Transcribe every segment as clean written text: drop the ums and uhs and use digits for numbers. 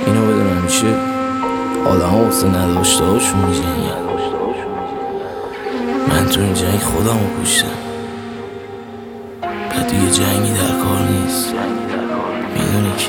اینو بدون همیشه آدم ها واسه نداشته هاشون میجنگن. من تو این جنگ خودم رو کشتم، بعد دیگه جنگی در کار نیست. میدونی که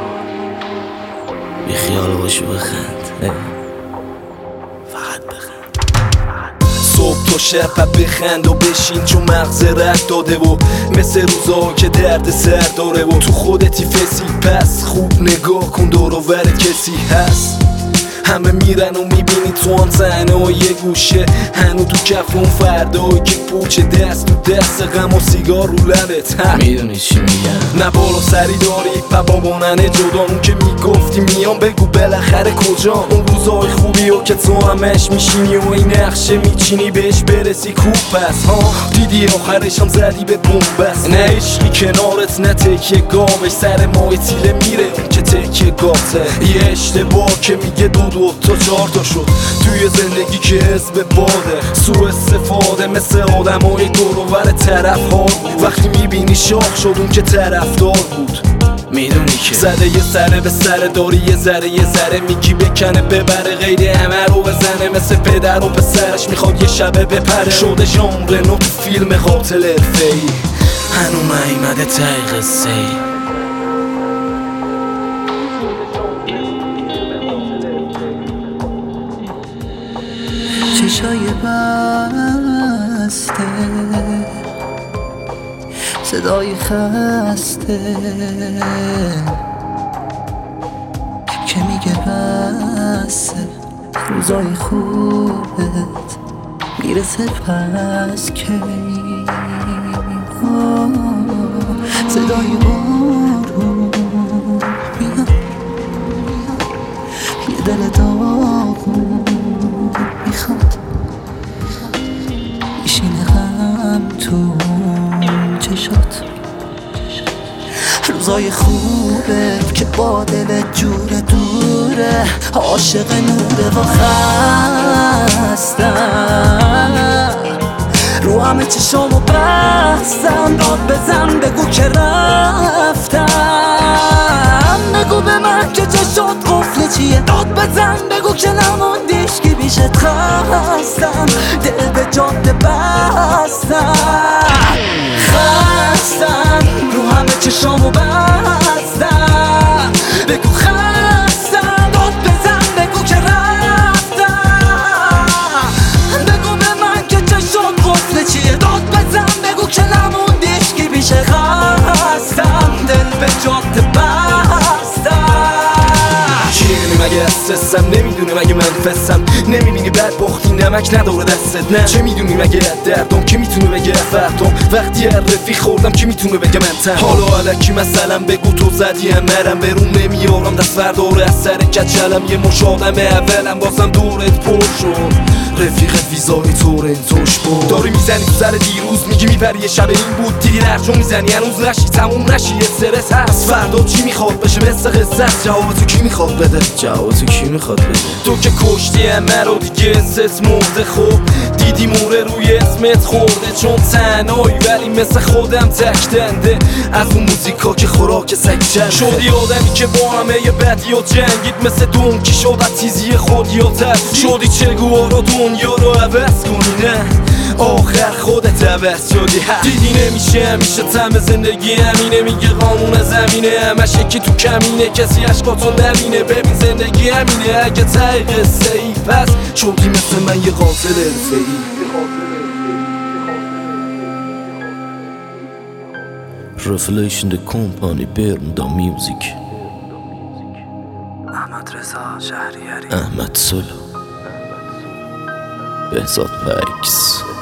بی خیال باشو بخند، فقط بخند. صبح تا شب بخند و بشین، چون مغز رد داده و مثل روزا که درد سر داره و تو خودتی فسی. پس خوب نگاه کن دور و ور کسی هست. همه میرن و میبینی تو هم صحنه و یه گوشه هنو تو کف اون فردایی که پوچه دست تو دست غم و سیگار رو لبت. میدونی چی میگم؟ نه بالا سری داری و بابانن جدا. اون که میگفتی میام بگو بالاخره کجا. اون روزای خوبی و که تو همش میشینی و این نقشه میچینی بهش برسی خوب. پس ها دیدی آخرش هم زدی به بومبست. نه عشقی کنارت نه تکیه گاوش، سر ماه تیله میره اون که تکیه گاته. یه اشتباه که میگه دو تا 4 تا شد توی زندگی که حزب باده. سوء استفاده مثل آدمای دور و ور طرف ها بود. وقتی میبینی شاخ شد اون که طرفدار بود. میدونی که زده یه سره به سر داری یه ذره میگی بکنه ببره، غیر همه رو بزنه مثل پدر و پسرش میخواد یه شبه بپره. شده ژانر نو تو فیلم قاتل حرفه‌ای، هنو نیومده ته قصه ای. چشای بسته، صدای خسته که میگه بسه. روزای خوبت میرسه پس کی. صدای بارون میاد، یه دل داغون میخواد میشینه غم تو چشات. روزای خوبه که با دلت جور دوره، عاشق نوره و خستم. رو همه چشامو بستم، داد بزن بگو که رفتم. بگو به من که چشات قفل چیه، داد بزن بگو که نموندیش که بیشت خستم. دل به جاده بستم، خستم. رو همه چشامو بستم، بگو خستم. داد بزن بگو که رفتم. بگو به من که چشات قفل چیه، داد بزن بگو که نموندیش که بیشه خستم. دل به جاده بستم. مگه استرسم نمیدونی مگه من فسم، نمیبینی بدبختی نمک نداره دستت. نه چه میدونی مگه دردم که میتونه بگه فردم. وقتی هر رفیق خوردم که میتونه بگه من تن. حالا علکی مثلا بگو تو زدی هم مرم برون نمیارم دست فرداره از سر کچلم. یه مش آدم اولم بازم دورت پر شد. رفیقت ویزای تورنتوش بود. داری میزنی تو سر دیروز میگی میپری یه شب این بود. دیدی درجو میزنی هنوز نشی تموم نشی. یه استرس هست فردا چی میخواد بشه مثل قصت. جواب تو کی میخواد بده؟ جواب تو کی میخواد بده؟ تو که کشتی همه رو دیگه اسس مرده. خوب دیدی موره روی اسمت خورده، چون تنهایی ولی مثل خودم تکتنده. از اون موزیکا که خوراک سگ چنده. شدی آدمی که با همه یه بدی و جنگید، مثل دونکی شد از تیزی خودی و ترسی. شدی چگوها رو دنیا رو عوض کنی، نه آخر خودت عوض شدی. دیدی نمیشه همیشه تم زندگی همینه. میگه قانون زمینه همش یکی تو کمینه، کسی عشقاتو نبینه. ببین زندگی همینه، اگه ته قصه ای پس شدی مثل من یه قاتل حرفه‌ای. Revelation the company Bermuda Music. احمد رضا شهریاری، احمد سلو، بهزاد پکس.